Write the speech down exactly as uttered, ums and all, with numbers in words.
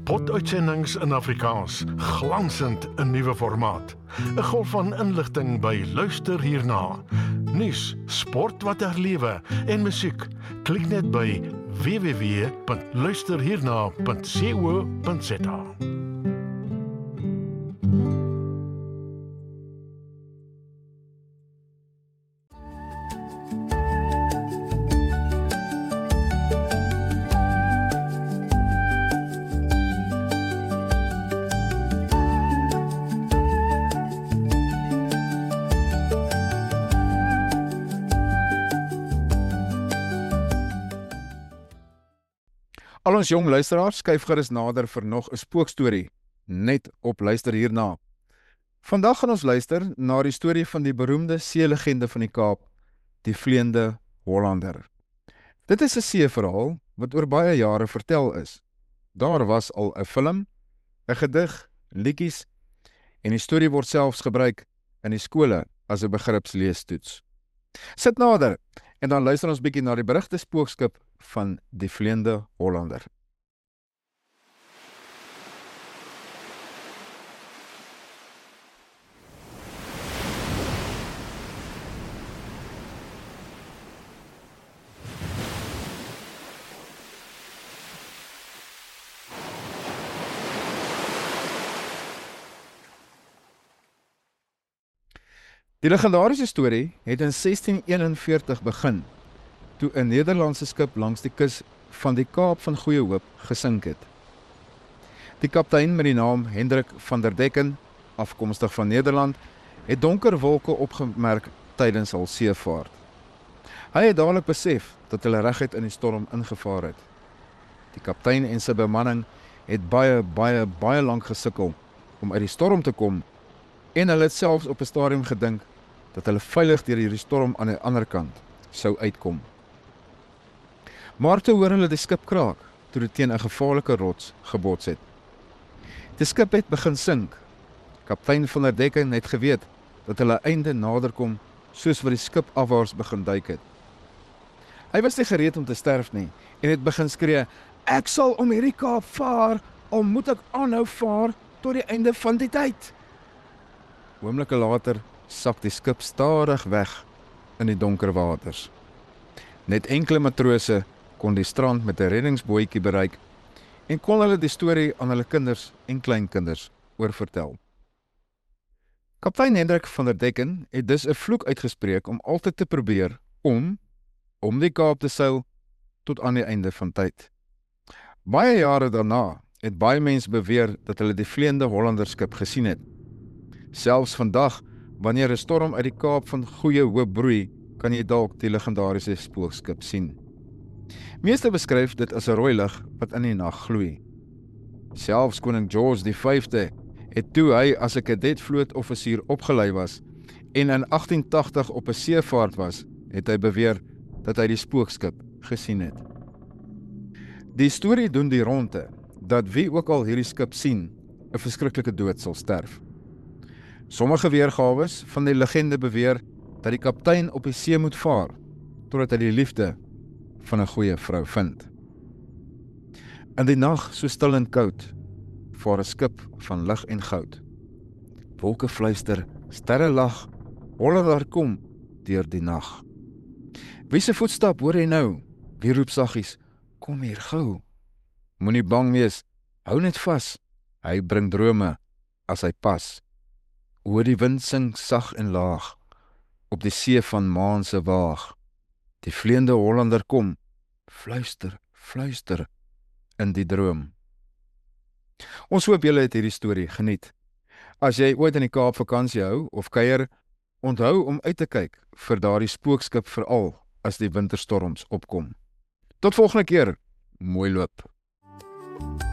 Sportuitsendings in Afrikaans, glansend in nuwe formaat. 'n Golf van inligting by Luister Hierna. Nuus, sport wat herlewe en musiek. Klik net by w w w punt luister hierna punt co punt za. Al ons jong luisteraars skuif gerus nader vir nog 'n spookstorie, net op Luister Hierna. Vandag gaan ons luister na die storie van die beroemde see-legende van die Kaap, die Vleiende Hollander. Dit is 'n see-verhaal wat oor baie jare vertel is. Daar was al 'n film, 'n gedig, liedjies en die storie word selfs gebruik in die skole as 'n begripsleestoets. Sit nader en dan luister ons bietjie na die berugte spookskip van die Vleiende Hollander. Die legendariese storie het in sestien eenenveertig begin, toe 'n Nederlandse skip langs die kus van die Kaap van Goeie Hoop gesink het. Die kaptein met die naam Hendrik van der Decken, afkomstig van Nederland, het donker wolke opgemerk tydens hul seevaart. Hy het dadelik besef dat hulle reguit in die storm ingevaar het. Die kaptein en sy bemanning het baie, baie, baie lank gesukkel om uit die storm te kom en hulle het selfs op 'n stadium gedink dat hulle veilig deur hierdie storm aan die ander kant sou uitkom. Maar toe hoor hulle die skip kraak, toe dit teen 'n gevaarlike rots gebots het. Die skip het begin sink. Kaptein van der Decken het geweet dat hulle einde nader kom, soos wat die skip afwaarts begin duik het. Hy was nie gereed om te sterf nie, en het begin skree, "Ek sal om hierdie Kaap vaar, al moet ek aanhou vaar, tot die einde van die tyd." Oomblikke later sak die skip stadig weg in die donker waters. Net enkele matrose kon die strand met 'n reddingsbootjie bereik en kon hulle die storie aan hulle kinders en kleinkinders oorvertel. Kaptein Hendrik van der Decken het dus 'n vloek uitgespreek om altyd te probeer om, om die Kaap te seil tot aan die einde van tyd. Baie jare daarna het baie mense beweer dat hulle die Vleiende Hollander skip gesien het. Selfs vandag, wanneer 'n storm uit die Kaap van Goeie Hoop broei, kan jy dalk die legendariese spookskip sien. Meeste beskryf dit as 'n rooi lig wat in die nag gloei. Selfs koning George die vyfde het toe hy as 'n kadetvlootoffisier opgelei was en in agtien tagtig op 'n seevaart was, het hy beweer dat hy die spookskip gesien het. Die storie doen die ronde dat wie ook al hierdie skip sien, 'n verskriklike dood sal sterf. Sommige weergawe van die legende beweer dat die kaptein op die see moet vaar, totdat hy die liefde van 'n goeie vrou vind. In die nag, so stil en koud, vaar 'n skip van lig en goud. Wolke fluister, sterre lag, Hollander kom deur die nag. Wie se voetstap hoor jy nou? Wie roep saggies, kom hier gou. Moenie bang wees, hou net vas, hy bring drome as hy pas. Oor die wind sing sag en laag, op die see van maan se waag. Die Vleiende Hollander kom, fluister, fluister, in die droom. Ons hoop julle het hierdie storie geniet. As jy ooit in die Kaap vakansie hou, of kuier, onthou om uit te kyk vir daardie spookskip veral, as die winterstorms opkom. Tot volgende keer, mooi loop.